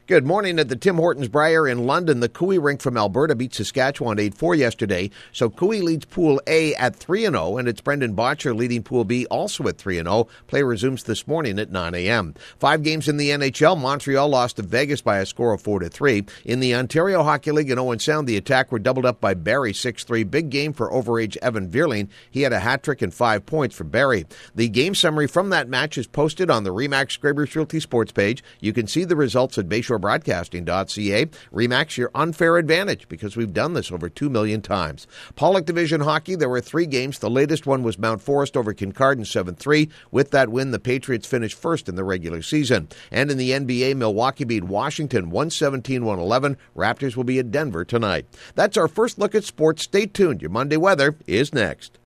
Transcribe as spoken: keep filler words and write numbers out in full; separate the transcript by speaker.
Speaker 1: Good morning at the Tim Hortons Brier in London. The Cooey Rink from Alberta beat Saskatchewan eight four yesterday. So Cooey leads Pool A at three and oh, and it's Brendan Botcher leading Pool B also at three and oh. Play resumes this morning at nine a.m. Five games in the N H L. Montreal lost to Vegas by a score of four to three. In the Ontario Hockey League in Owen Sound, the Attack were doubled up by Barrie six three. Big game for overage Evan Vierling. He had a hat trick and five points for Barrie. The game summary from that match is posted on the Remax Scrabers Realty Sports page. You can see the results at Bayshore Broadcasting dot c a. Remax, your unfair advantage, because we've done this over two million times. Pollock Division Hockey, there were three games. The latest one was Mount Forest over Kincardine seven three. With that win, the Patriots finished first in the regular season. And in the N B A, Milwaukee beat Washington one seventeen to one eleven. Raptors will be at Denver tonight. That's our first look at sports. Stay tuned. Your Monday weather is next.